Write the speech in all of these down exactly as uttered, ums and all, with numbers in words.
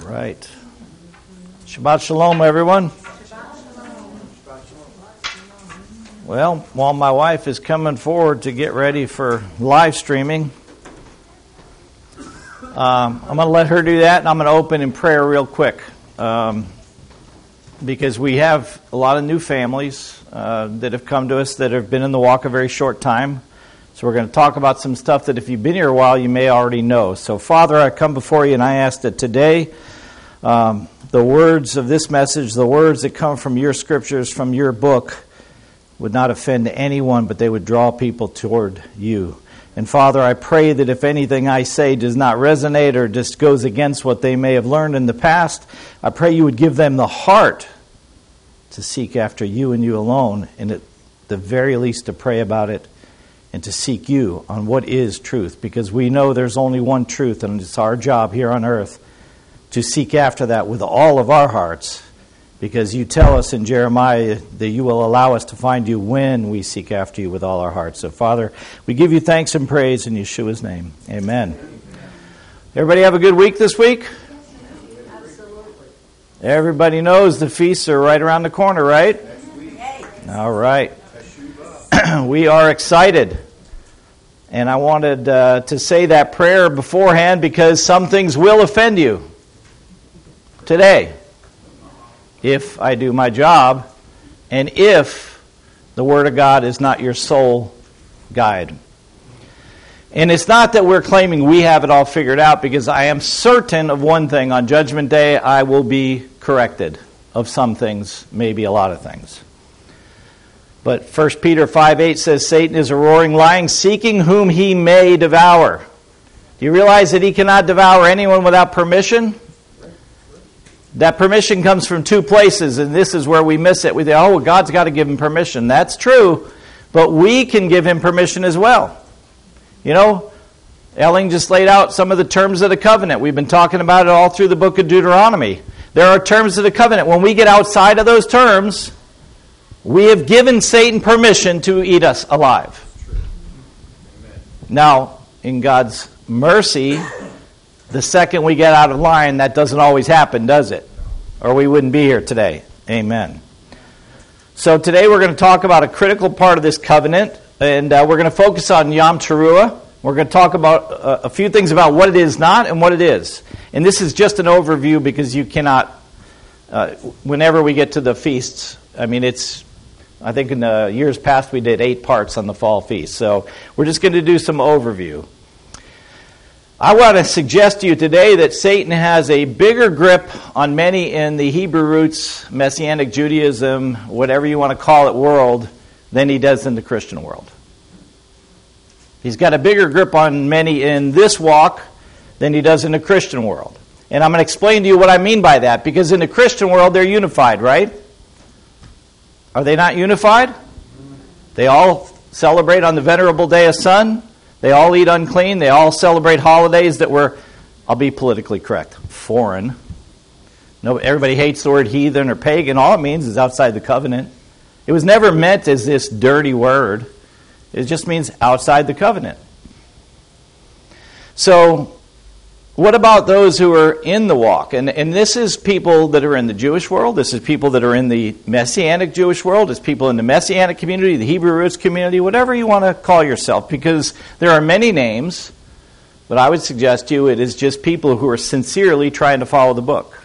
right. Shabbat Shalom, everyone. Well, while my wife is coming forward to get ready for live streaming, um, I'm going to let her do that, and I'm going to open in prayer real quick. Um, because we have a lot of new families uh, that have come to us that have been in the walk a very short time. So we're going to talk about some stuff that if you've been here a while, you may already know. So, Father, I come before you and I ask that today um, the words of this message, the words that come from your scriptures, from your book, would not offend anyone, but they would draw people toward you. And, Father, I pray that if anything I say does not resonate or just goes against what they may have learned in the past, I pray you would give them the heart to seek after you and you alone, and at the very least to pray about it and to seek you on what is truth, because we know there's only one truth, and it's our job here on earth to seek after that with all of our hearts, because you tell us in Jeremiah that you will allow us to find you when we seek after you with all our hearts. So, Father, we give you thanks and praise in Yeshua's name. Amen. Everybody have a good week this week? Absolutely. Everybody knows the feasts are right around the corner, right? All right. We are excited. And I wanted uh, to say that prayer beforehand because some things will offend you today, if I do my job, and if the Word of God is not your sole guide. And it's not that we're claiming we have it all figured out, because I am certain of one thing: on Judgment Day I will be corrected of some things, maybe a lot of things. But First Peter five eight says, Satan is a roaring lion, seeking whom he may devour. Do you realize that he cannot devour anyone without permission? That permission comes from two places, and this is where we miss it. We think, oh, God's got to give him permission. That's true, but we can give him permission as well. You know, Elling just laid out some of the terms of the covenant. We've been talking about it all through the book of Deuteronomy. There are terms of the covenant. When we get outside of those terms, we have given Satan permission to eat us alive. Now, in God's mercy, the second we get out of line, that doesn't always happen, does it? Or we wouldn't be here today. Amen. So today we're going to talk about a critical part of this covenant, and uh, we're going to focus on Yom Teruah. We're going to talk about uh, a few things about what it is not and what it is. And this is just an overview, because you cannot, uh, whenever we get to the feasts, I mean, it's, I think in the years past we did eight parts on the fall feast. So we're just going to do some overview. I want to suggest to you today that Satan has a bigger grip on many in the Hebrew roots, Messianic Judaism, whatever you want to call it, world, than he does in the Christian world. He's got a bigger grip on many in this walk than he does in the Christian world. And I'm going to explain to you what I mean by that, because in the Christian world they're unified, right? Are they not unified? They all celebrate on the venerable day of sun. They all eat unclean. They all celebrate holidays that were, I'll be politically correct, foreign. No, everybody hates the word heathen or pagan. All it means is outside the covenant. It was never meant as this dirty word. It just means outside the covenant. So, what about those who are in the walk? And, and this is people that are in the Jewish world. This is people that are in the Messianic Jewish world. It's people in the Messianic community, the Hebrew roots community, whatever you want to call yourself, because there are many names. But I would suggest to you it is just people who are sincerely trying to follow the book.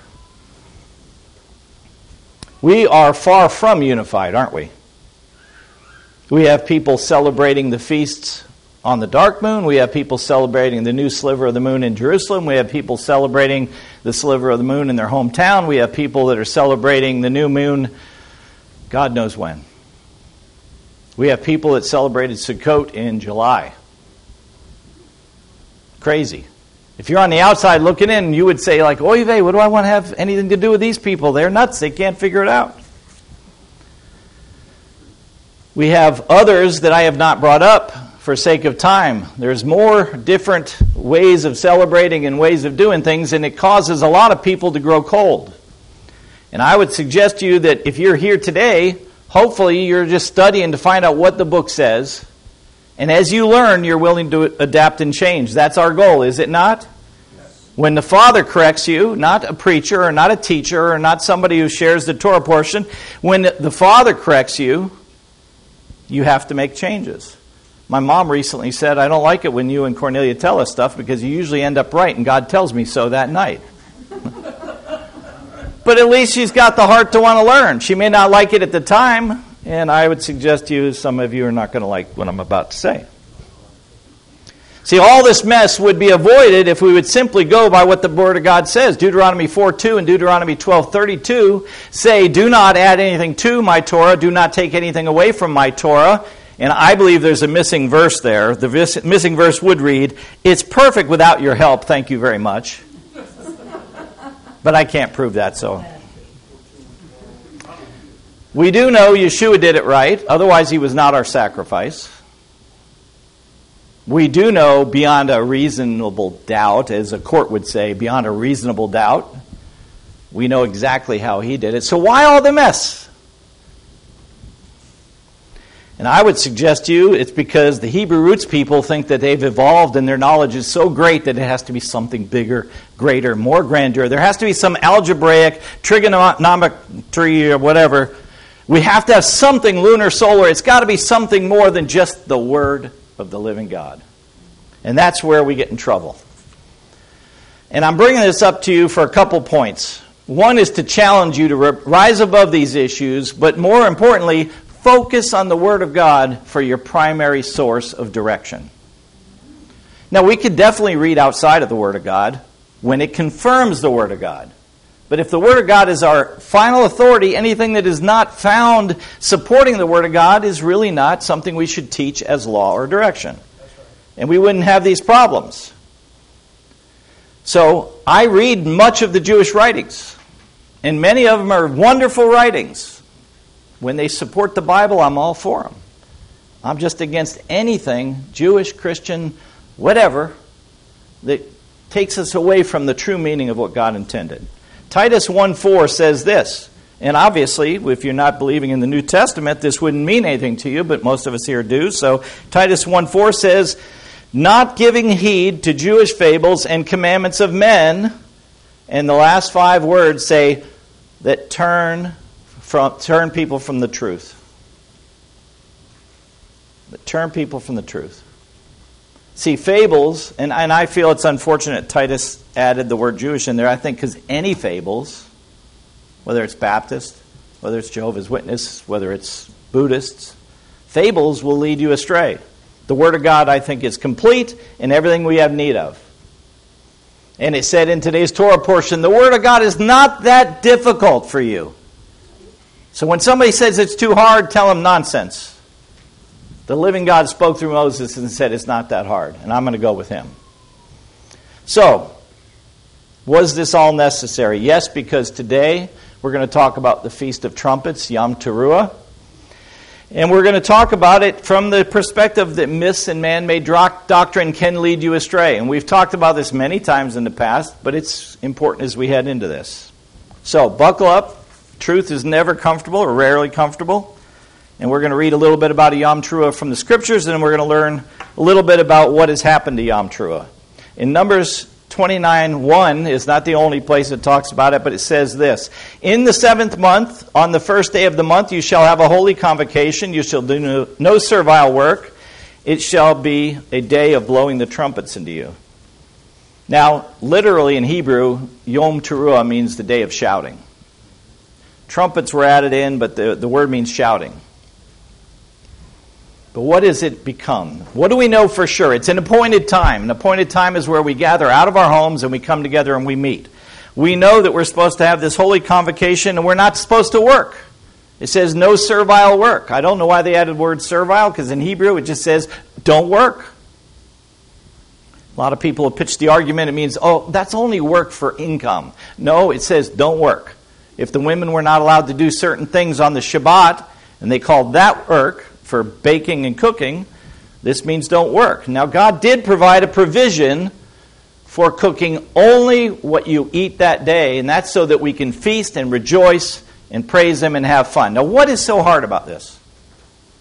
We are far from unified, aren't we? We have people celebrating the feasts on the dark moon. We have people celebrating the new sliver of the moon in Jerusalem. We have people celebrating the sliver of the moon in their hometown. We have people that are celebrating the new moon God knows when. We have people that celebrated Sukkot in July. Crazy. If you're on the outside looking in, you would say, like, oy vey, what do I want to have anything to do with these people? They're nuts. They can't figure it out. We have others that I have not brought up for sake of time. There's more different ways of celebrating and ways of doing things, and it causes a lot of people to grow cold. And I would suggest to you that if you're here today, hopefully you're just studying to find out what the book says, and as you learn, you're willing to adapt and change. That's our goal, is it not? Yes. When the father corrects you, not a preacher or not a teacher or not somebody who shares the Torah portion, when the father corrects you, you have to make changes. My mom recently said, I don't like it when you and Cornelia tell us stuff because you usually end up right and God tells me so that night. But at least she's got the heart to want to learn. She may not like it at the time, and I would suggest to you, some of you are not going to like what I'm about to say. See, all this mess would be avoided if we would simply go by what the Word of God says. Deuteronomy four two and Deuteronomy twelve thirty-two say, do not add anything to my Torah, do not take anything away from my Torah. And I believe there's a missing verse there. The vis- missing verse would read, it's perfect without your help, thank you very much. But I can't prove that, so. We do know Yeshua did it right, otherwise he was not our sacrifice. We do know beyond a reasonable doubt, as a court would say, beyond a reasonable doubt, we know exactly how he did it. So why all the mess? And I would suggest to you it's because the Hebrew roots people think that they've evolved and their knowledge is so great that it has to be something bigger, greater, more grandeur. There has to be some algebraic, trigonometry, or whatever. We have to have something lunar, solar. It's got to be something more than just the Word of the living God. And that's where we get in trouble. And I'm bringing this up to you for a couple points. One is to challenge you to rise above these issues, but more importantly, focus on the Word of God for your primary source of direction. Now, we could definitely read outside of the Word of God when it confirms the Word of God. But if the Word of God is our final authority, anything that is not found supporting the Word of God is really not something we should teach as law or direction. And we wouldn't have these problems. So, I read much of the Jewish writings. And many of them are wonderful writings. When they support the Bible, I'm all for them. I'm just against anything, Jewish, Christian, whatever, that takes us away from the true meaning of what God intended. Titus one four says this, and obviously, if you're not believing in the New Testament, this wouldn't mean anything to you, but most of us here do. So Titus one four says, not giving heed to Jewish fables and commandments of men, and the last five words say, that turn from turn people from the truth. That turn people from the truth. See, fables, and, and I feel it's unfortunate Titus added the word Jewish in there, I think, because any fables, whether it's Baptist, whether it's Jehovah's Witness, whether it's Buddhists, fables will lead you astray. The Word of God, I think, is complete in everything we have need of. And it said in today's Torah portion, the Word of God is not that difficult for you. So when somebody says it's too hard, tell them nonsense. The living God spoke through Moses and said it's not that hard, and I'm going to go with him. So, was this all necessary? Yes, because today we're going to talk about the Feast of Trumpets, Yom Teruah. And we're going to talk about it from the perspective that myths and man-made doctrine can lead you astray. And we've talked about this many times in the past, but it's important as we head into this. So, buckle up. Truth is never comfortable or rarely comfortable. And we're going to read a little bit about Yom Teruah from the Scriptures, and then we're going to learn a little bit about what has happened to Yom Teruah. In Numbers twenty-nine one is not the only place it talks about it, but it says this. In the seventh month, on the first day of the month, you shall have a holy convocation. You shall do no, no servile work. It shall be a day of blowing the trumpets into you. Now, literally in Hebrew, Yom Teruah means the day of shouting. Trumpets were added in, but the, the word means shouting. But what has it become? What do we know for sure? It's an appointed time. An appointed time is where we gather out of our homes and we come together and we meet. We know that we're supposed to have this holy convocation and we're not supposed to work. It says no servile work. I don't know why they added the word servile, because in Hebrew it just says don't work. A lot of people have pitched the argument it means, oh, that's only work for income. No, it says don't work. If the women were not allowed to do certain things on the Shabbat, and they called that work, for baking and cooking, this means don't work. Now, God did provide a provision for cooking only what you eat that day, and that's so that we can feast and rejoice and praise Him and have fun. Now, what is so hard about this?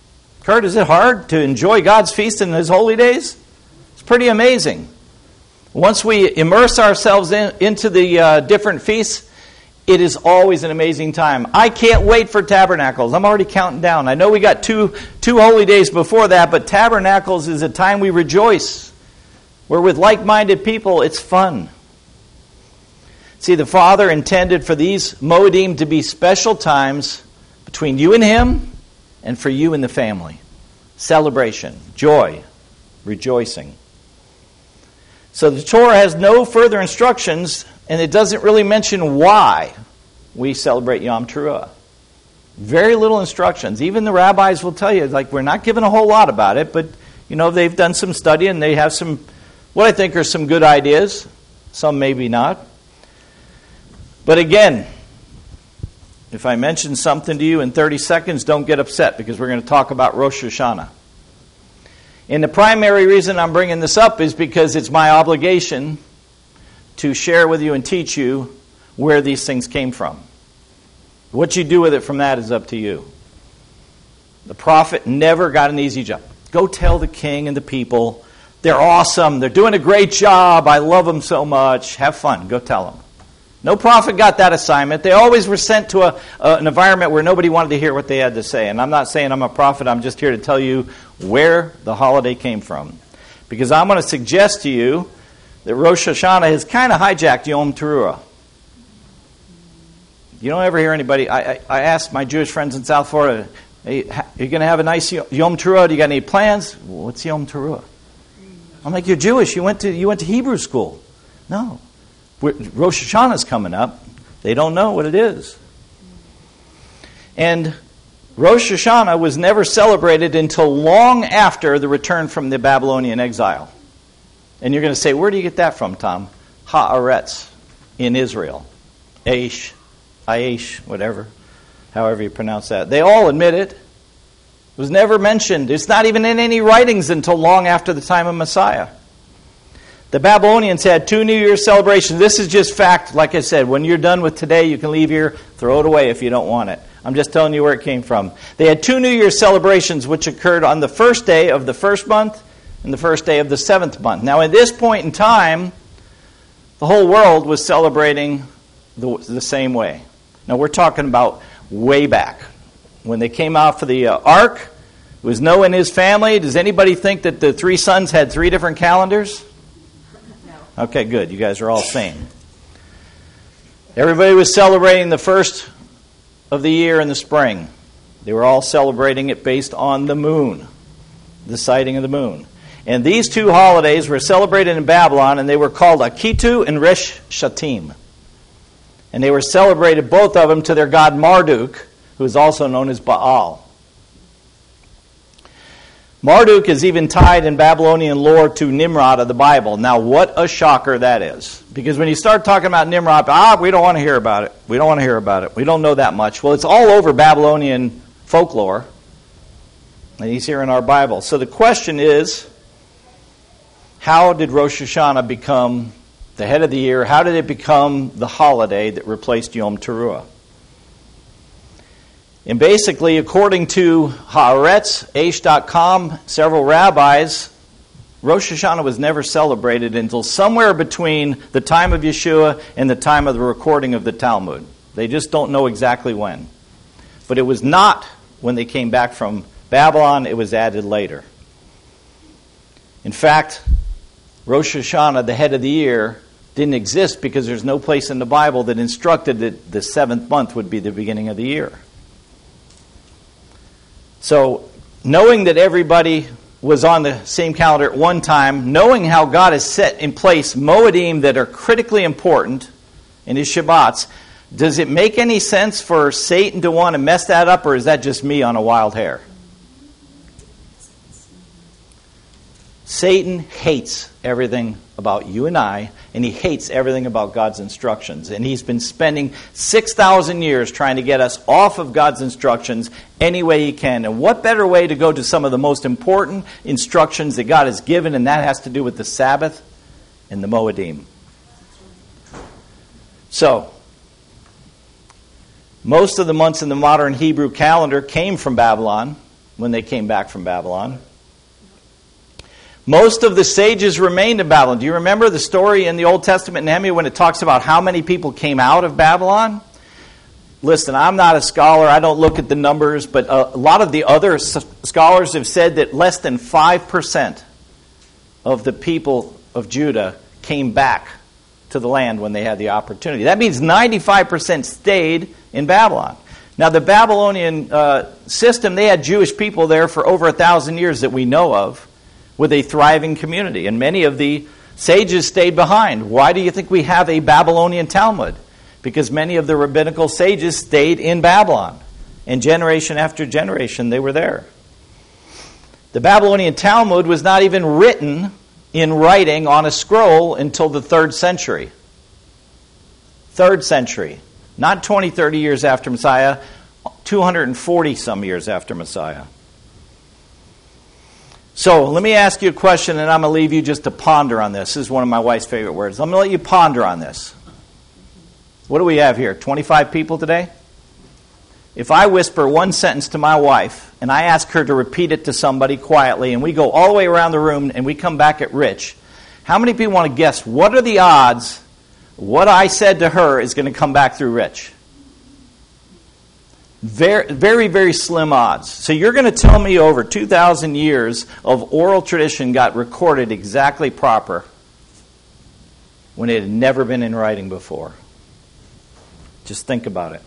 Kurt, is it hard to enjoy God's feast in His holy days? It's pretty amazing. Once we immerse ourselves in, into the uh, different feasts, it is always an amazing time. I can't wait for Tabernacles. I'm already counting down. I know we got two, two holy days before that, but Tabernacles is a time we rejoice. We're with like-minded people. It's fun. See, the Father intended for these Moedim to be special times between you and Him and for you and the family. Celebration, joy, rejoicing. So the Torah has no further instructions, and it doesn't really mention why we celebrate Yom Teruah. Very little instructions. Even the rabbis will tell you, like, we're not given a whole lot about it, but, you know, they've done some study and they have some, what I think are some good ideas. Some maybe not. But again, if I mention something to you in thirty seconds, don't get upset, because we're going to talk about Rosh Hashanah. And the primary reason I'm bringing this up is because it's my obligation to share with you and teach you where these things came from. What you do with it from that is up to you. The prophet never got an easy job. Go tell the king and the people, they're awesome, they're doing a great job, I love them so much, have fun, go tell them. No prophet got that assignment. They always were sent to a, a, an environment where nobody wanted to hear what they had to say. And I'm not saying I'm a prophet, I'm just here to tell you where the holiday came from. Because I'm going to suggest to you that Rosh Hashanah has kind of hijacked Yom Teruah. You don't ever hear anybody, I, I, I asked my Jewish friends in South Florida, hey, are you going to have a nice Yom Teruah? Do you got any plans? What's Yom Teruah? I'm like, you're Jewish, you went to you went to Hebrew school. No. Rosh Hashanah's coming up. They don't know what it is. And Rosh Hashanah was never celebrated until long after the return from the Babylonian exile. And you're going to say, where do you get that from, Tom? Haaretz in Israel. Aish, Aish, whatever, however you pronounce that. They all admit it. It was never mentioned. It's not even in any writings until long after the time of Messiah. The Babylonians had two New Year's celebrations. This is just fact. Like I said, when you're done with today, you can leave here, throw it away if you don't want it. I'm just telling you where it came from. They had two New Year's celebrations which occurred on the first day of the first month and the first day of the seventh month. Now, at this point in time, the whole world was celebrating the, the same way. Now, we're talking about way back. When they came out for the uh, ark, it was Noah and his family. Does anybody think that the three sons had three different calendars? Okay, good. You guys are all sane. Everybody was celebrating the first of the year in the spring. They were all celebrating it based on the moon, the sighting of the moon. And these two holidays were celebrated in Babylon, and they were called Akitu and Resh Shatim. And they were celebrated, both of them, to their god Marduk, who is also known as Baal. Marduk is even tied in Babylonian lore to Nimrod of the Bible. Now, what a shocker that is. Because when you start talking about Nimrod, ah, we don't want to hear about it. We don't want to hear about it. We don't know that much. Well, it's all over Babylonian folklore. And he's here in our Bible. So the question is, how did Rosh Hashanah become the head of the year? How did it become the holiday that replaced Yom Teruah? And basically, according to Haaretz, Aish dot com, several rabbis, Rosh Hashanah was never celebrated until somewhere between the time of Yeshua and the time of the recording of the Talmud. They just don't know exactly when. But it was not when they came back from Babylon. It was added later. In fact, Rosh Hashanah, the head of the year, didn't exist because there's no place in the Bible that instructed that the seventh month would be the beginning of the year. So, knowing that everybody was on the same calendar at one time, knowing how God has set in place Moedim that are critically important in His Shabbats, does it make any sense for Satan to want to mess that up, or is that just me on a wild hair? Satan hates everything about you and I, and he hates everything about God's instructions. And he's been spending six thousand years trying to get us off of God's instructions any way he can. And what better way to go to some of the most important instructions that God has given, and that has to do with the Sabbath and the Moedim. So, most of the months in the modern Hebrew calendar came from Babylon, when they came back from Babylon. Most of the sages remained in Babylon. Do you remember the story in the Old Testament, Nehemiah, when it talks about how many people came out of Babylon? Listen, I'm not a scholar. I don't look at the numbers, but a lot of the other scholars have said that less than five percent of the people of Judah came back to the land when they had the opportunity. That means ninety-five percent stayed in Babylon. Now, the Babylonian uh, system, they had Jewish people there for over a thousand years that we know of, with a thriving community. And many of the sages stayed behind. Why do you think we have a Babylonian Talmud? Because many of the rabbinical sages stayed in Babylon. And generation after generation, they were there. The Babylonian Talmud was not even written in writing on a scroll until the third century. Third century. Not twenty, thirty years after Messiah, two hundred forty some years after Messiah. So let me ask you a question, and I'm going to leave you just to ponder on this. This is one of my wife's favorite words. I'm going to let you ponder on this. What do we have here? twenty-five people today? If I whisper one sentence to my wife, and I ask her to repeat it to somebody quietly, and we go all the way around the room, and we come back at Rich, how many people want to guess what are the odds what I said to her is going to come back through Rich? Very, very, very slim odds. So you're going to tell me over two thousand years of oral tradition got recorded exactly proper when it had never been in writing before. Just think about it.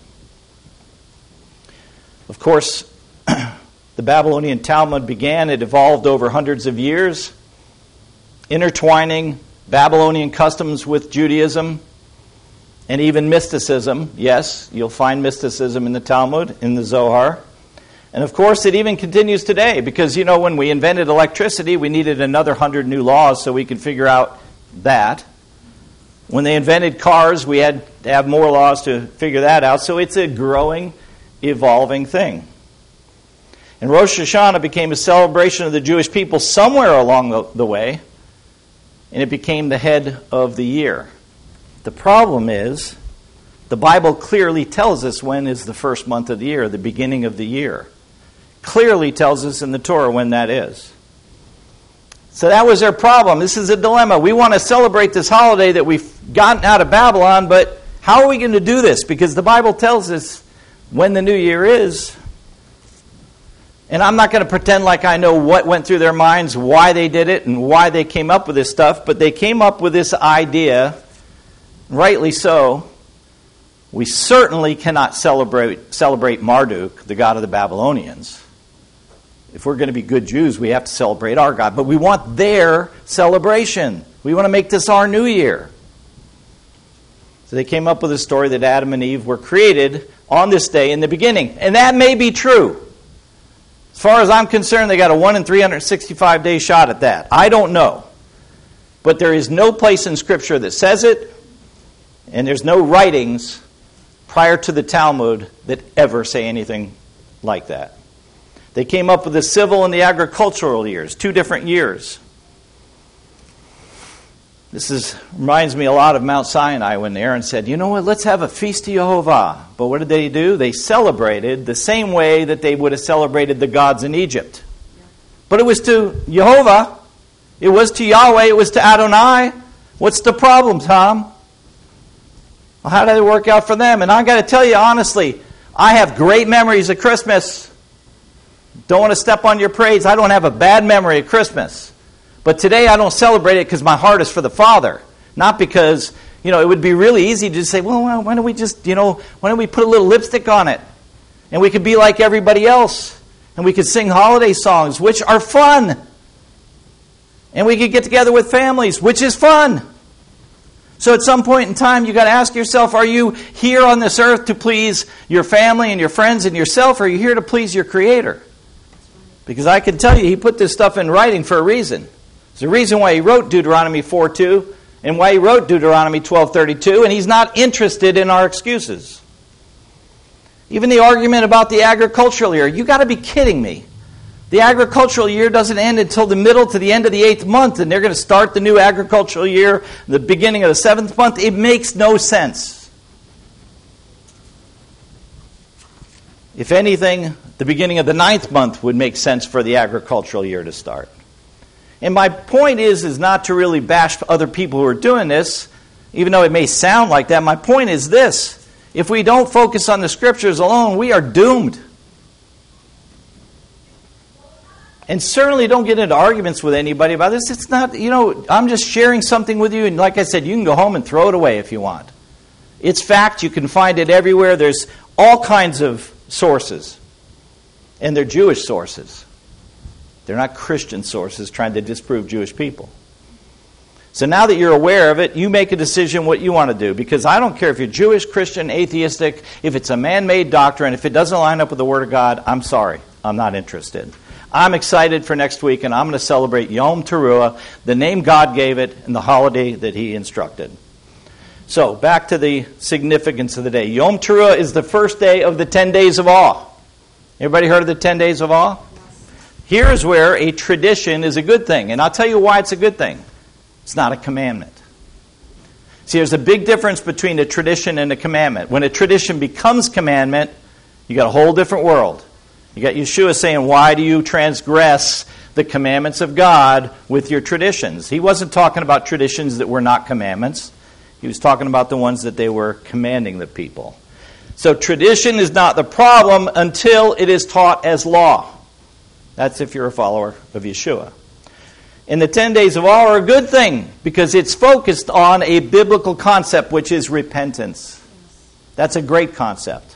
Of course, the Babylonian Talmud began, it evolved over hundreds of years, intertwining Babylonian customs with Judaism and even mysticism. Yes, you'll find mysticism in the Talmud, in the Zohar. And of course, it even continues today because, you know, when we invented electricity, we needed another hundred new laws so we could figure out that. When they invented cars, we had to have more laws to figure that out. So it's a growing, evolving thing. And Rosh Hashanah became a celebration of the Jewish people somewhere along the, the way, and it became the head of the year. The problem is, the Bible clearly tells us when is the first month of the year, the beginning of the year. Clearly tells us in the Torah when that is. So that was their problem. This is a dilemma. We want to celebrate this holiday that we've gotten out of Babylon, but how are we going to do this? Because the Bible tells us when the new year is. And I'm not going to pretend like I know what went through their minds, why they did it, and why they came up with this stuff, but they came up with this idea, rightly so. We certainly cannot celebrate celebrate Marduk, the god of the Babylonians. If we're going to be good Jews, we have to celebrate our God. But we want their celebration. We want to make this our new year. So they came up with a story that Adam and Eve were created on this day in the beginning. And that may be true. As far as I'm concerned, they got a one in three hundred sixty-five day shot at that. I don't know. But there is no place in Scripture that says it, and there's no writings prior to the Talmud that ever say anything like that. They came up with the civil and the agricultural years, two different years. This is reminds me a lot of Mount Sinai when Aaron said, you know what, let's have a feast to Jehovah. But what did they do? They celebrated the same way that they would have celebrated the gods in Egypt. But it was to Jehovah. It was to Yahweh. It was to Adonai. What's the problem, Tom? Well, how did it work out for them? And I got to tell you honestly, I have great memories of Christmas. Don't want to step on your praise. I don't have a bad memory of Christmas. But today I don't celebrate it because my heart is for the Father. Not because, you know, it would be really easy to just say, well, why don't we just, you know, why don't we put a little lipstick on it? And we could be like everybody else. And we could sing holiday songs, which are fun. And we could get together with families, which is fun. So at some point in time, you got to ask yourself, are you here on this earth to please your family and your friends and yourself, or are you here to please your Creator? Because I can tell you, He put this stuff in writing for a reason. There's a reason why He wrote Deuteronomy four two and why He wrote Deuteronomy twelve thirty-two, and He's not interested in our excuses. Even the argument about the agricultural year, you got to be kidding me. The agricultural year doesn't end until the middle to the end of the eighth month, and they're going to start the new agricultural year the beginning of the seventh month. It makes no sense. If anything, the beginning of the ninth month would make sense for the agricultural year to start. And my point is, is not to really bash other people who are doing this, even though it may sound like that. My point is this. If we don't focus on the Scriptures alone, we are doomed. And certainly don't get into arguments with anybody about this. It's not, you know, I'm just sharing something with you. And like I said, you can go home and throw it away if you want. It's fact. You can find it everywhere. There's all kinds of sources. And they're Jewish sources. They're not Christian sources trying to disprove Jewish people. So now that you're aware of it, you make a decision what you want to do. Because I don't care if you're Jewish, Christian, atheistic, if it's a man-made doctrine, if it doesn't line up with the Word of God, I'm sorry. I'm not interested. I'm excited for next week, and I'm going to celebrate Yom Teruah, the name God gave it, and the holiday that He instructed. So, back to the significance of the day. Yom Teruah is the first day of the ten days of awe. Everybody heard of the ten days of awe? Here's where a tradition is a good thing. And I'll tell you why it's a good thing. It's not a commandment. See, there's a big difference between a tradition and a commandment. When a tradition becomes commandment, you got a whole different world. You got Yeshua saying, why do you transgress the commandments of God with your traditions? He wasn't talking about traditions that were not commandments. He was talking about the ones that they were commanding the people. So tradition is not the problem until it is taught as law. That's if you're a follower of Yeshua. And the ten days of awe are a good thing because it's focused on a biblical concept, which is repentance. That's a great concept.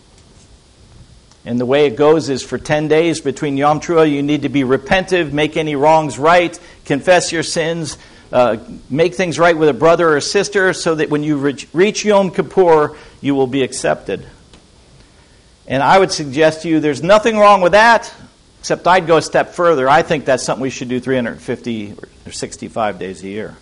And the way it goes is for ten days between Yom Teruah, you need to be repentive, make any wrongs right, confess your sins, uh, make things right with a brother or a sister so that when you reach, reach Yom Kippur, you will be accepted. And I would suggest to you there's nothing wrong with that. Except I'd go a step further. I think that's something we should do three hundred fifty or sixty-five days a year.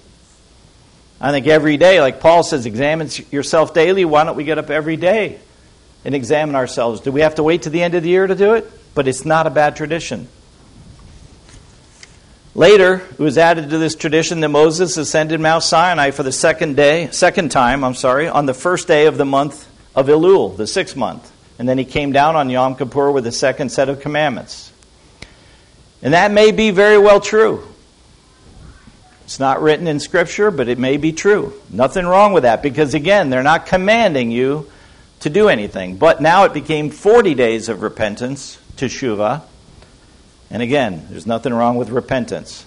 I think every day, like Paul says, examine yourself daily. Why don't we get up every day and examine ourselves? Do we have to wait to the end of the year to do it? But it's not a bad tradition. Later, it was added to this tradition that Moses ascended Mount Sinai for the second day, second time, I'm sorry, on the first day of the month of Elul, the sixth month. And then he came down on Yom Kippur with the second set of commandments. And that may be very well true. It's not written in Scripture, but it may be true. Nothing wrong with that because, again, they're not commanding you to do anything. But now it became forty days of repentance, teshuvah. And again, there's nothing wrong with repentance.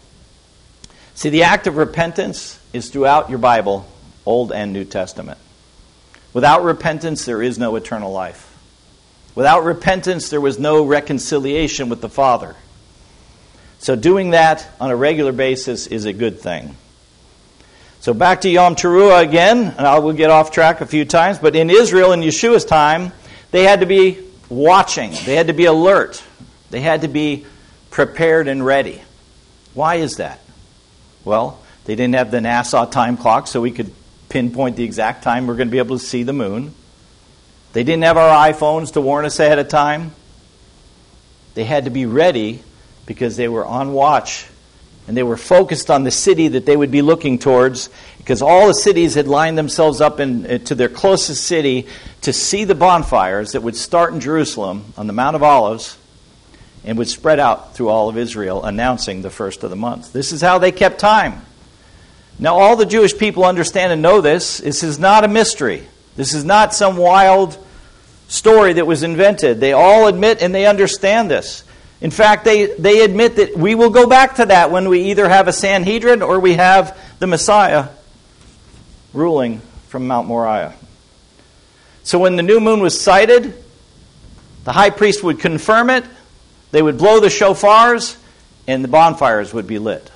See, the act of repentance is throughout your Bible, Old and New Testament. Without repentance, there is no eternal life. Without repentance, there was no reconciliation with the Father. So doing that on a regular basis is a good thing. So back to Yom Teruah again, and I will get off track a few times, but in Israel, in Yeshua's time, they had to be watching. They had to be alert. They had to be prepared and ready. Why is that? Well, they didn't have the NASA time clock, so we could pinpoint the exact time we're going to be able to see the moon. They didn't have our iPhones to warn us ahead of time. They had to be ready because they were on watch and they were focused on the city that they would be looking towards because all the cities had lined themselves up in, to their closest city to see the bonfires that would start in Jerusalem on the Mount of Olives and would spread out through all of Israel, announcing the first of the month. This is how they kept time. Now, all the Jewish people understand and know this. This is not a mystery. This is not some wild story that was invented. They all admit and they understand this. In fact, they, they admit that we will go back to that when we either have a Sanhedrin or we have the Messiah ruling from Mount Moriah. So when the new moon was sighted, the high priest would confirm it, they would blow the shofars, and the bonfires would be lit.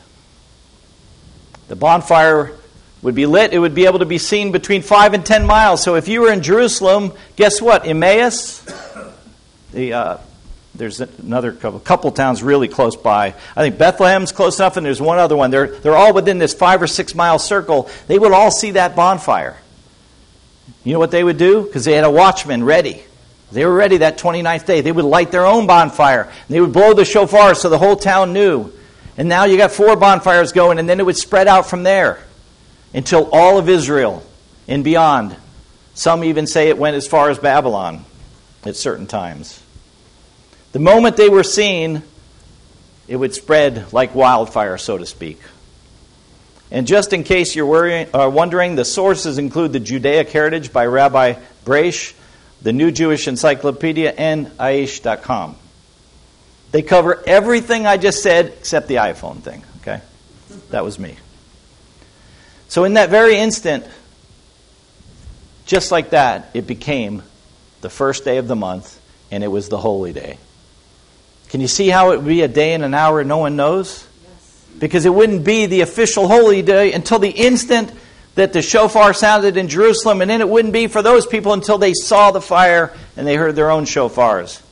The bonfire would be lit. It would be able to be seen between five and ten miles. So if you were in Jerusalem, guess what? Emmaus, the... Uh, There's another couple, couple towns really close by. I think Bethlehem's close enough, and there's one other one. They're, they're all within this five or six mile circle. They would all see that bonfire. You know what they would do? Because they had a watchman ready. They were ready that twenty-ninth day. They would light their own bonfire. And they would blow the shofar so the whole town knew. And now you got four bonfires going, and then it would spread out from there until all of Israel and beyond. Some even say it went as far as Babylon at certain times. The moment they were seen, it would spread like wildfire, so to speak. And just in case you're worrying, uh, wondering, the sources include the Judaic Heritage by Rabbi Braish, the New Jewish Encyclopedia, and Aish dot com. They cover everything I just said except the iPhone thing, okay? That was me. So in that very instant, just like that, it became the first day of the month, and it was the holy day. Can you see how it would be a day and an hour no one knows? Because it wouldn't be the official holy day until the instant that the shofar sounded in Jerusalem, and then it wouldn't be for those people until they saw the fire and they heard their own shofars.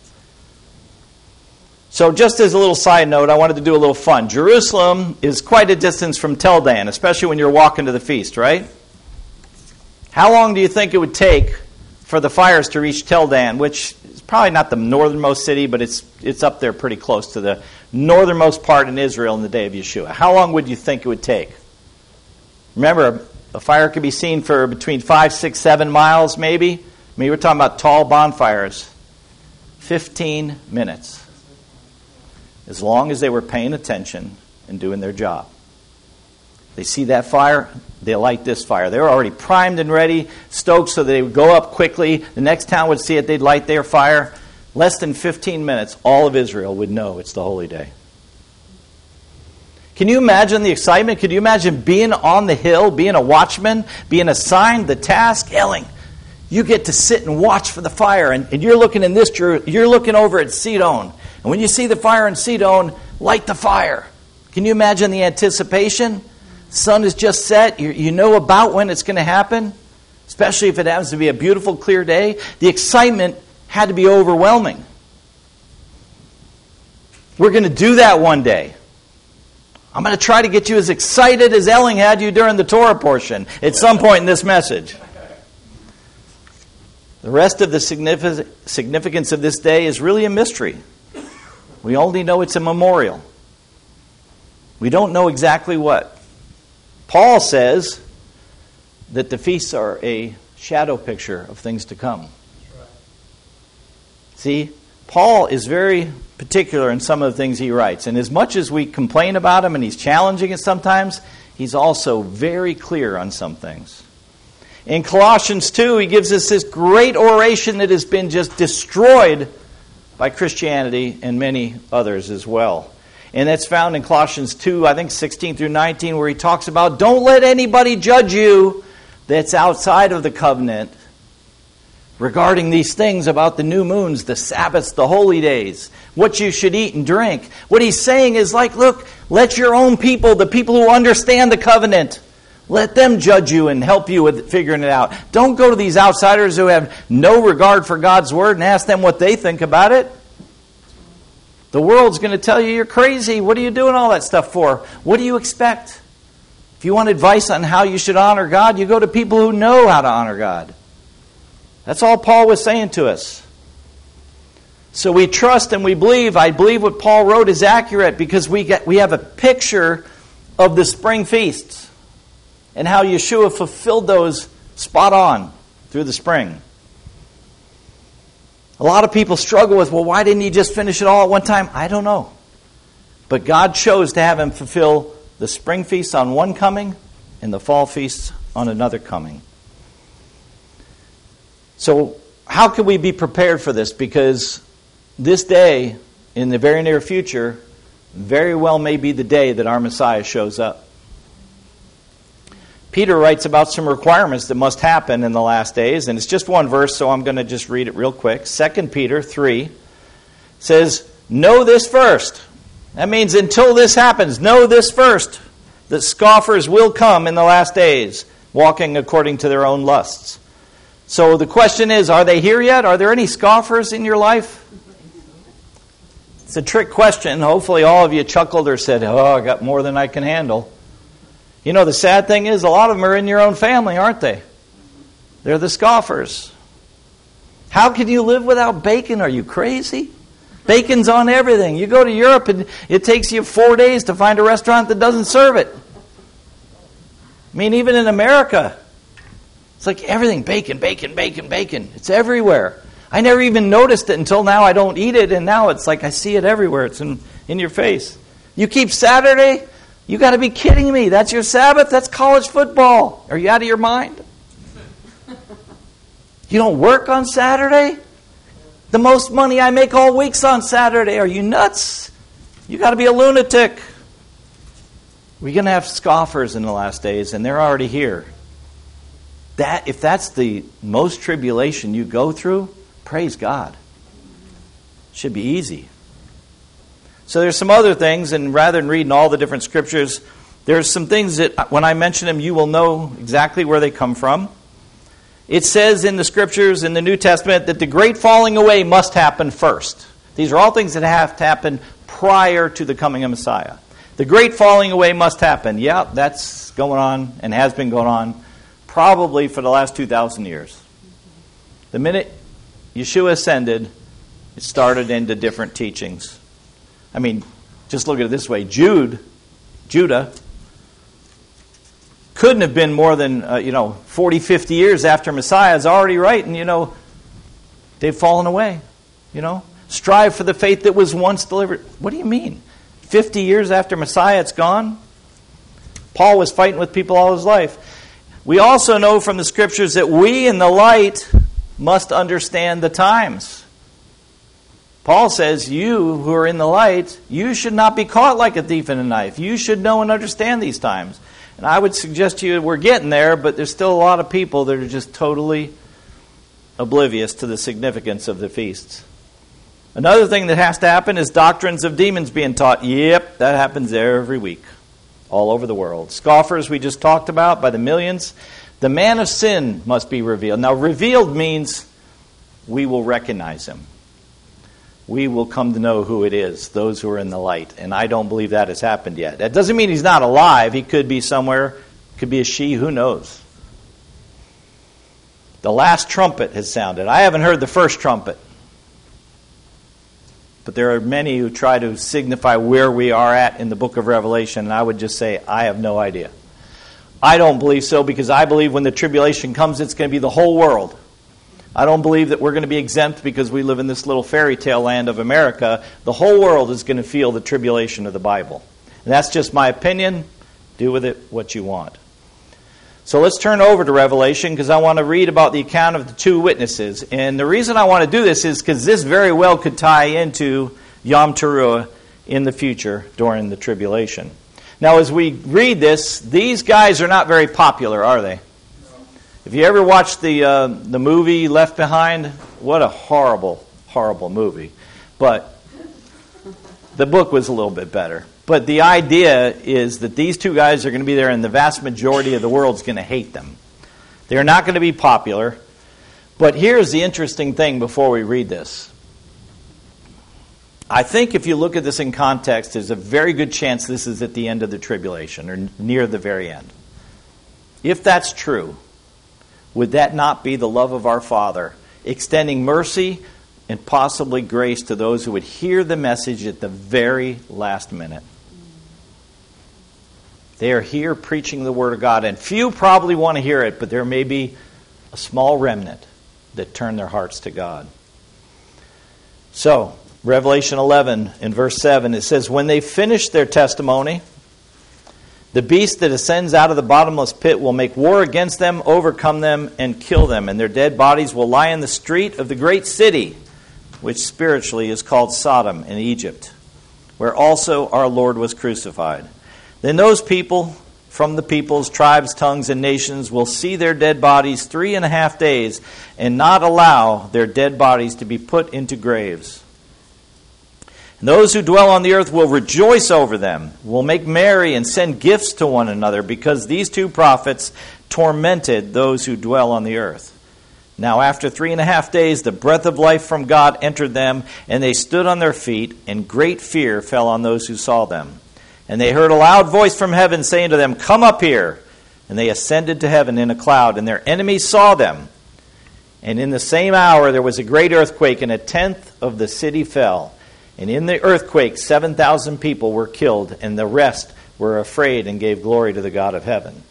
So just as a little side note, I wanted to do a little fun. Jerusalem is quite a distance from Tel Dan, especially when you're walking to the feast, right? How long do you think it would take for the fires to reach Tel Dan, which is probably not the northernmost city, but it's it's up there pretty close to the northernmost part in Israel in the day of Yeshua? How long would you think it would take? Remember, a fire could be seen for between five, six, seven miles, maybe. I mean, we're talking about tall bonfires. Fifteen minutes. As long as they were paying attention and doing their job. They see that fire, they light this fire. They were already primed and ready, stoked so that they would go up quickly. The next town would see it, they'd light their fire. Less than fifteen minutes, all of Israel would know it's the holy day. Can you imagine the excitement? Could you imagine being on the hill, being a watchman, being assigned the task, yelling? You get to sit and watch for the fire, and, and you're looking in this, you're looking over at Sidon. And when you see the fire in Sidon, light the fire. Can you imagine the anticipation? Sun is just set. You, you know about when it's going to happen, especially if it happens to be a beautiful, clear day. The excitement had to be overwhelming. We're going to do that one day. I'm going to try to get you as excited as Elling had you during the Torah portion at some point in this message. The rest of the significance of this day is really a mystery. We only know it's a memorial. We don't know exactly what. Paul says that the feasts are a shadow picture of things to come. See, Paul is very particular in some of the things he writes. And as much as we complain about him and he's challenging it sometimes, he's also very clear on some things. In Colossians two, he gives us this great oration that has been just destroyed by Christianity and many others as well. And that's found in Colossians two, I think sixteen through nineteen, where he talks about, don't let anybody judge you that's outside of the covenant regarding these things about the new moons, the Sabbaths, the holy days, what you should eat and drink. What he's saying is like, look, let your own people, the people who understand the covenant, let them judge you and help you with figuring it out. Don't go to these outsiders who have no regard for God's word and ask them what they think about it. The world's going to tell you you're crazy. What are you doing all that stuff for? What do you expect? If you want advice on how you should honor God, you go to people who know how to honor God. That's all Paul was saying to us. So we trust and we believe. I believe what Paul wrote is accurate because we get we have a picture of the spring feasts and how Yeshua fulfilled those spot on through the spring. A lot of people struggle with, well, why didn't he just finish it all at one time? I don't know. But God chose to have him fulfill the spring feasts on one coming and the fall feasts on another coming. So how can we be prepared for this? Because this day, in the very near future, very well may be the day that our Messiah shows up. Peter writes about some requirements that must happen in the last days, and it's just one verse, so I'm going to just read it real quick. Second Peter three says, know this first. That means until this happens, know this first, that scoffers will come in the last days, walking according to their own lusts. So the question is, are they here yet? Are there any scoffers in your life? It's a trick question. Hopefully all of you chuckled or said, oh, I got more than I can handle. You know, the sad thing is, a lot of them are in your own family, aren't they? They're the scoffers. How can you live without bacon? Are you crazy? Bacon's on everything. You go to Europe and it takes you four days to find a restaurant that doesn't serve it. I mean, even in America, it's like everything, bacon, bacon, bacon, bacon. It's everywhere. I never even noticed it until now I don't eat it, and now it's like I see it everywhere. It's in, in your face. You keep Saturday? You got to be kidding me. That's your Sabbath? That's college football. Are you out of your mind? You don't work on Saturday? The most money I make all week's on Saturday. Are you nuts? You got to be a lunatic. We're going to have scoffers in the last days, and they're already here. That, if that's the most tribulation you go through, praise God. Should be easy. So there's some other things, and rather than reading all the different scriptures, there's some things that when I mention them, you will know exactly where they come from. It says in the scriptures in the New Testament that the great falling away must happen first. These are all things that have to happen prior to the coming of Messiah. The great falling away must happen. Yeah, that's going on and has been going on probably for the last two thousand years. The minute Yeshua ascended, it started into different teachings. I mean, just look at it this way. Jude, Judah, couldn't have been more than, uh, you know, forty, fifty years after Messiah is already writing, you know, they've fallen away, you know. Strive for the faith that was once delivered. What do you mean? fifty years after Messiah, it's gone? Paul was fighting with people all his life. We also know from the scriptures that we in the light must understand the times. Paul says, you who are in the light, you should not be caught like a thief in a knife. You should know and understand these times. And I would suggest to you we're getting there, but there's still a lot of people that are just totally oblivious to the significance of the feasts. Another thing that has to happen is doctrines of demons being taught. Yep, that happens every week, all over the world. Scoffers we just talked about by the millions. The man of sin must be revealed. Now, revealed means we will recognize him. We will come to know who it is, those who are in the light. And I don't believe that has happened yet. That doesn't mean he's not alive. He could be somewhere. Could be a she. Who knows? The last trumpet has sounded. I haven't heard the first trumpet. But there are many who try to signify where we are at in the book of Revelation. And I would just say, I have no idea. I don't believe so because I believe when the tribulation comes, it's going to be the whole world. I don't believe that we're going to be exempt because we live in this little fairy tale land of America. The whole world is going to feel the tribulation of the Bible. And that's just my opinion. Do with it what you want. So let's turn over to Revelation because I want to read about the account of the two witnesses. And the reason I want to do this is because this very well could tie into Yom Teruah in the future during the tribulation. Now as we read this, these guys are not very popular, are they? If you ever watched the uh, the movie Left Behind, what a horrible, horrible movie. But the book was a little bit better. But the idea is that these two guys are going to be there and the vast majority of the world is going to hate them. They're not going to be popular. But here's the interesting thing before we read this. I think if you look at this in context, there's a very good chance this is at the end of the tribulation or near the very end. If that's true, would that not be the love of our Father, extending mercy and possibly grace to those who would hear the message at the very last minute? They are here preaching the Word of God, and few probably want to hear it, but there may be a small remnant that turn their hearts to God. So, Revelation eleven in verse seven, it says, when they finish their testimony, the beast that ascends out of the bottomless pit will make war against them, overcome them, and kill them. And their dead bodies will lie in the street of the great city, which spiritually is called Sodom in Egypt, where also our Lord was crucified. Then those people from the peoples, tribes, tongues, and nations will see their dead bodies three and a half days and not allow their dead bodies to be put into graves. And those who dwell on the earth will rejoice over them, will make merry and send gifts to one another, because these two prophets tormented those who dwell on the earth. Now after three and a half days, the breath of life from God entered them, and they stood on their feet, and great fear fell on those who saw them. And they heard a loud voice from heaven saying to them, come up here. And they ascended to heaven in a cloud, and their enemies saw them. And in the same hour there was a great earthquake, and a tenth of the city fell. And in the earthquake, seven thousand people were killed, and the rest were afraid and gave glory to the God of heaven.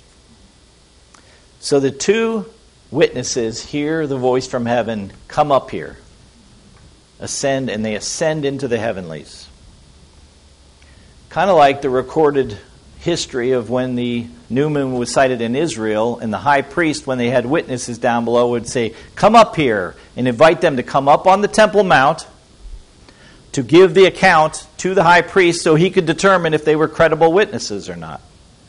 So the two witnesses hear the voice from heaven, come up here, ascend, and they ascend into the heavenlies. Kind of like the recorded history of when the new moon was sighted in Israel, and the high priest, when they had witnesses down below, would say, come up here, and invite them to come up on the Temple Mount to give the account to the high priest so he could determine if they were credible witnesses or not.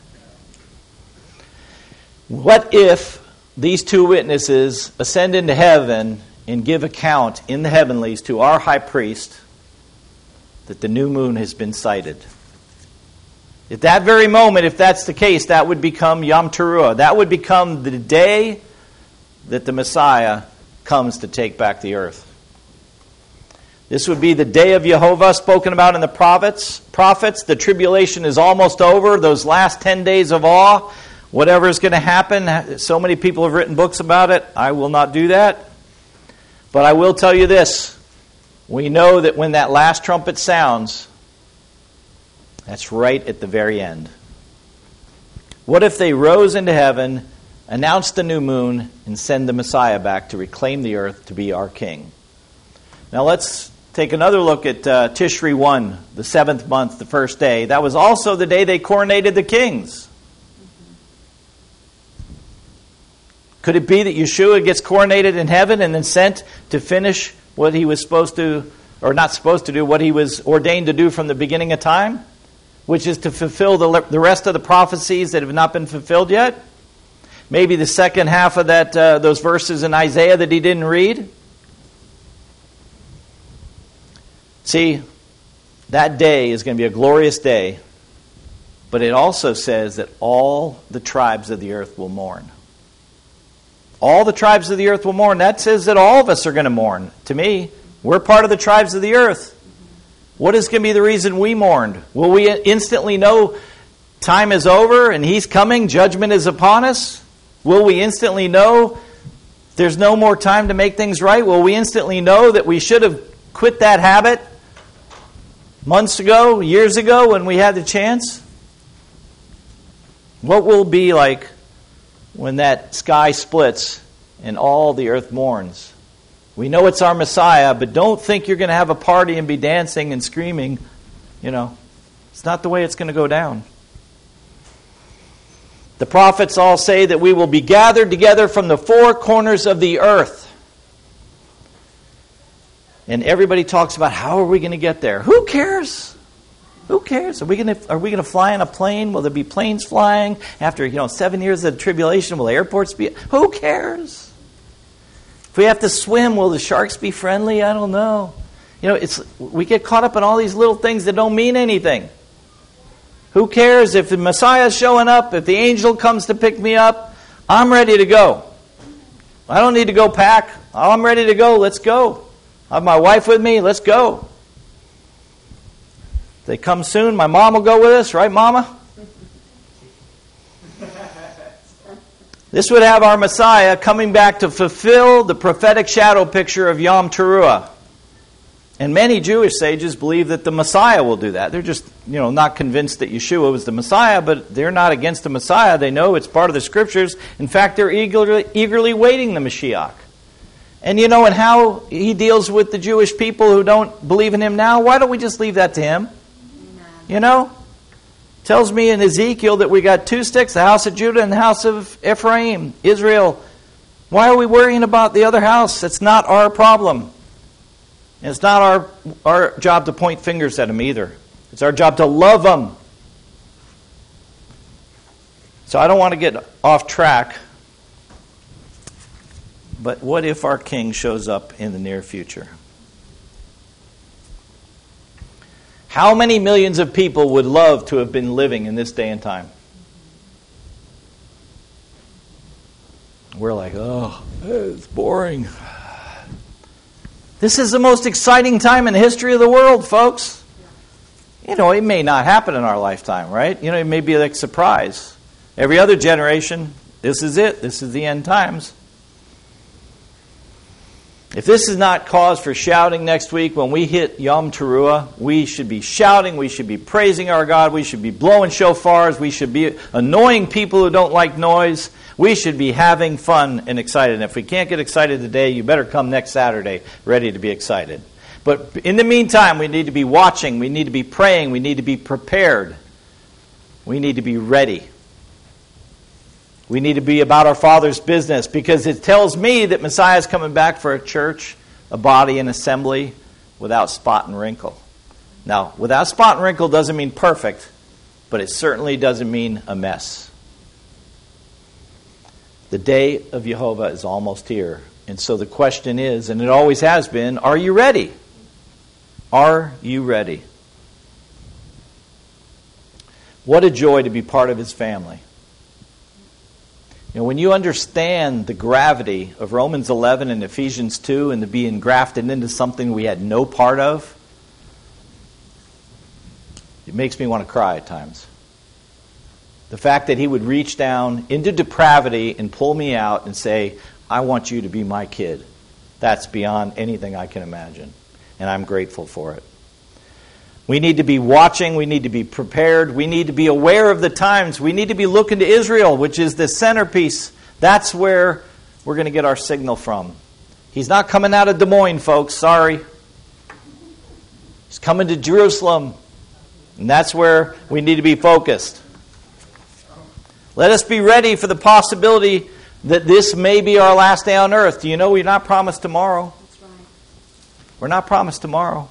What if these two witnesses ascend into heaven and give account in the heavenlies to our high priest that the new moon has been sighted? At that very moment, if that's the case, that would become Yom Teruah. That would become the day that the Messiah comes to take back the earth. This would be the day of Jehovah spoken about in the prophets. Prophets, the tribulation is almost over. Those last ten days of awe, whatever is going to happen. So many people have written books about it. I will not do that. But I will tell you this. We know that when that last trumpet sounds, that's right at the very end. What if they rose into heaven, announced the new moon, and send the Messiah back to reclaim the earth to be our king? Now let's take another look at uh, Tishri one, the seventh month, the first day. That was also the day they coronated the kings. Could it be that Yeshua gets coronated in heaven and then sent to finish what he was supposed to, or not supposed to do, what he was ordained to do from the beginning of time? Which is to fulfill the, the rest of the prophecies that have not been fulfilled yet? Maybe the second half of that uh, those verses in Isaiah that he didn't read? See, that day is going to be a glorious day, but it also says that all the tribes of the earth will mourn. All the tribes of the earth will mourn. That says that all of us are going to mourn. To me, we're part of the tribes of the earth. What is going to be the reason we mourned? Will we instantly know time is over and he's coming, judgment is upon us? Will we instantly know there's no more time to make things right? Will we instantly know that we should have quit that habit months ago, years ago when we had the chance? What will it be like when that sky splits and all the earth mourns? We know it's our Messiah, but don't think you're going to have a party and be dancing and screaming. You know, it's not the way it's going to go down. The prophets all say that we will be gathered together from the four corners of the earth. And everybody talks about how are we going to get there? Who cares? Who cares? Are we going to are we going to fly in a plane? Will there be planes flying after, you know, seven years of tribulation? Will airports be? Who cares? If we have to swim, will the sharks be friendly? I don't know. You know, it's we get caught up in all these little things that don't mean anything. Who cares if the Messiah is showing up, if the angel comes to pick me up? I'm ready to go. I don't need to go pack. I'm ready to go. Let's go. I have my wife with me. Let's go. If they come soon, my mom will go with us, right, Mama? This would have our Messiah coming back to fulfill the prophetic shadow picture of Yom Teruah. And many Jewish sages believe that the Messiah will do that. They're just, you know, not convinced that Yeshua was the Messiah, but they're not against the Messiah. They know it's part of the Scriptures. In fact, they're eagerly, eagerly waiting the Mashiach. And you know, and how he deals with the Jewish people who don't believe in him now, why don't we just leave that to him? You know? Tells me in Ezekiel that we got two sticks, the house of Judah and the house of Ephraim, Israel. Why are we worrying about the other house? It's not our problem. And it's not our, our job to point fingers at them either. It's our job to love them. So I don't want to get off track. But what if our king shows up in the near future? How many millions of people would love to have been living in this day and time? We're like, oh, it's boring. This is the most exciting time in the history of the world, folks. You know, it may not happen in our lifetime, right? You know, it may be like a surprise. Every other generation, this is it. This is the end times. If this is not cause for shouting next week when we hit Yom Teruah, we should be shouting, we should be praising our God, we should be blowing shofars, we should be annoying people who don't like noise, we should be having fun and excited. And if we can't get excited today, you better come next Saturday ready to be excited. But in the meantime, we need to be watching, we need to be praying, we need to be prepared. We need to be ready. We need to be about our Father's business, because it tells me that Messiah is coming back for a church, a body, an assembly without spot and wrinkle. Now, without spot and wrinkle doesn't mean perfect, but it certainly doesn't mean a mess. The day of Jehovah is almost here. And so the question is, and it always has been, are you ready? Are you ready? What a joy to be part of His family. You know, when you understand the gravity of Romans eleven and Ephesians two and the being grafted into something we had no part of, it makes me want to cry at times. The fact that He would reach down into depravity and pull me out and say, I want you to be my kid. That's beyond anything I can imagine. And I'm grateful for it. We need to be watching. We need to be prepared. We need to be aware of the times. We need to be looking to Israel, which is the centerpiece. That's where we're going to get our signal from. He's not coming out of Des Moines, folks. Sorry. He's coming to Jerusalem. And that's where we need to be focused. Let us be ready for the possibility that this may be our last day on earth. Do you know we're not promised tomorrow? That's right. We're not promised tomorrow.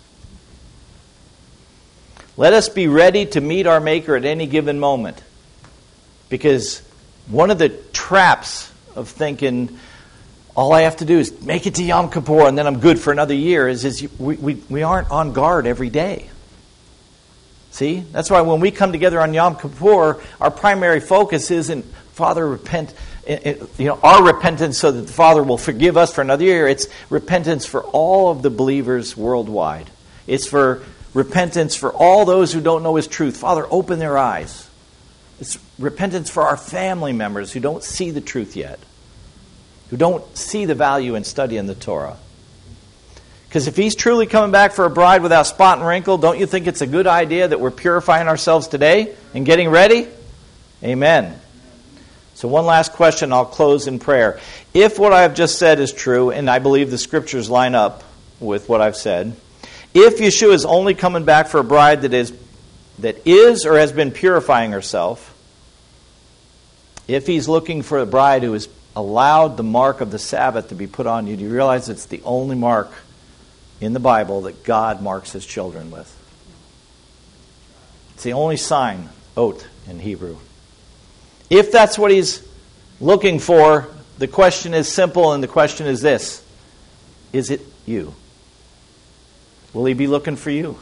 Let us be ready to meet our Maker at any given moment. Because one of the traps of thinking, all I have to do is make it to Yom Kippur and then I'm good for another year, is, is we, we, we aren't on guard every day. See? That's why when we come together on Yom Kippur, our primary focus isn't, Father, repent, you know, our repentance so that the Father will forgive us for another year. It's repentance for all of the believers worldwide. It's for repentance for all those who don't know His truth. Father, open their eyes. It's repentance for our family members who don't see the truth yet, who don't see the value in studying the Torah. Because if He's truly coming back for a bride without spot and wrinkle, don't you think it's a good idea that we're purifying ourselves today and getting ready? Amen. So one last question, I'll close in prayer. If what I've just said is true, and I believe the Scriptures line up with what I've said, if Yeshua is only coming back for a bride that is that is or has been purifying herself, if He's looking for a bride who has allowed the mark of the Sabbath to be put on you, do you realize it's the only mark in the Bible that God marks His children with? It's the only sign, oath in Hebrew. If that's what He's looking for, the question is simple, and the question is this: is it you? Will He be looking for you?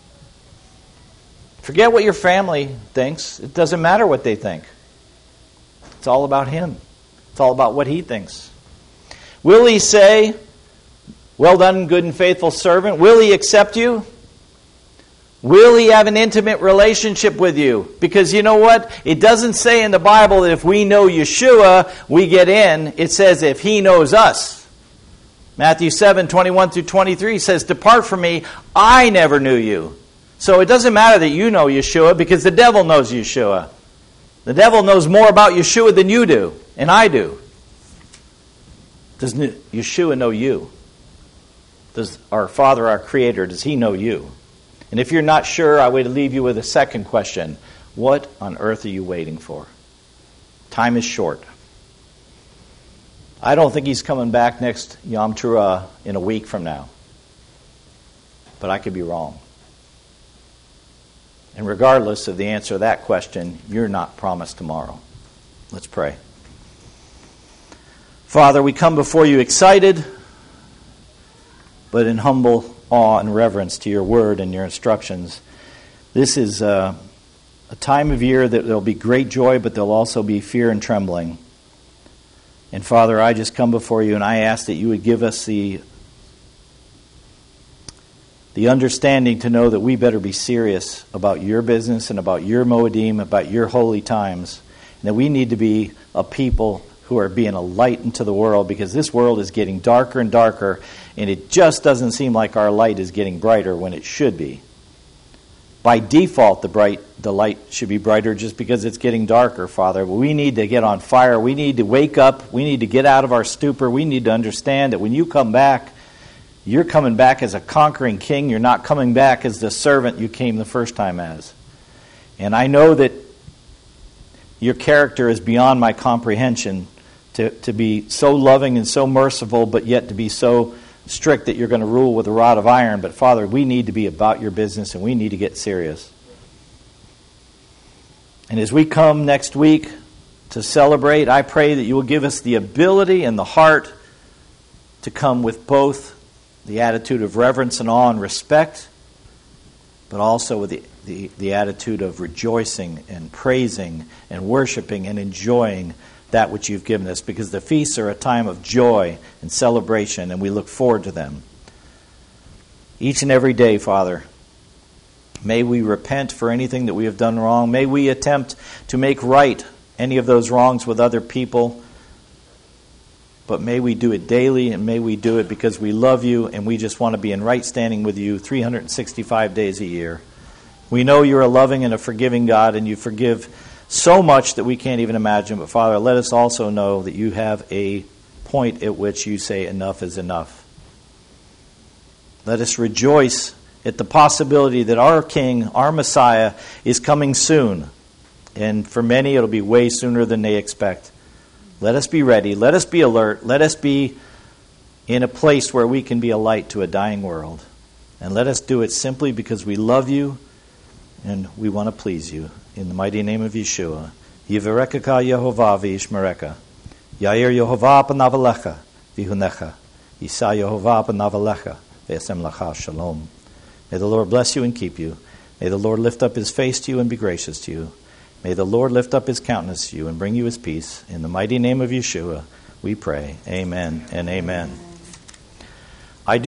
Forget what your family thinks. It doesn't matter what they think. It's all about Him. It's all about what He thinks. Will He say, well done, good and faithful servant? Will He accept you? Will He have an intimate relationship with you? Because you know what? It doesn't say in the Bible that if we know Yeshua, we get in. It says if He knows us. Matthew seven, twenty-one through twenty-three says, depart from me, I never knew you. So it doesn't matter that you know Yeshua, because the devil knows Yeshua. The devil knows more about Yeshua than you do, and I do. Does Yeshua know you? Does our Father, our Creator, does He know you? And if you're not sure, I would leave you with a second question. What on earth are you waiting for? Time is short. I don't think He's coming back next Yom Teruah in a week from now. But I could be wrong. And regardless of the answer to that question, you're not promised tomorrow. Let's pray. Father, we come before You excited, but in humble awe and reverence to Your word and Your instructions. This is a, a time of year that there'll be great joy, but there'll also be fear and trembling. And Father, I just come before You and I ask that You would give us the, the understanding to know that we better be serious about Your business and about Your Moedim, about Your holy times, and that we need to be a people who are being a light into the world, because this world is getting darker and darker, and it just doesn't seem like our light is getting brighter when it should be. By default, the bright, the light should be brighter just because it's getting darker, Father. We need to get on fire. We need to wake up. We need to get out of our stupor. We need to understand that when You come back, You're coming back as a conquering king. You're not coming back as the servant you came the first time as. And I know that your character is beyond my comprehension, to, to be so loving and so merciful, but yet to be so strict that you're going to rule with a rod of iron. But Father, we need to be about your business, and we need to get serious. And as we come next week to celebrate, I pray that you will give us the ability and the heart to come with both the attitude of reverence and awe and respect, but also with the, the, the attitude of rejoicing and praising and worshiping and enjoying that which you've given us, because the feasts are a time of joy and celebration, and we look forward to them. Each and every day, Father, may we repent for anything that we have done wrong. May we attempt to make right any of those wrongs with other people. But may we do it daily, and may we do it because we love you and we just want to be in right standing with you three hundred sixty-five days a year. We know you're a loving and a forgiving God, and you forgive so much that we can't even imagine. But Father, let us also know that you have a point at which you say enough is enough. Let us rejoice at the possibility that our King, our Messiah, is coming soon. And for many, it'll be way sooner than they expect. Let us be ready. Let us be alert. Let us be in a place where we can be a light to a dying world. And let us do it simply because we love you and we want to please you. In the mighty name of Yeshua. Yivarekaka Yehovah v'yishmereka. Yair Yehovah p'navalecha v'hunecha. Yisa Yehovah p'navalecha v'yasem lecha shalom. May the Lord bless you and keep you. May the Lord lift up his face to you and be gracious to you. May the Lord lift up his countenance to you and bring you his peace. In the mighty name of Yeshua, we pray. Amen and amen.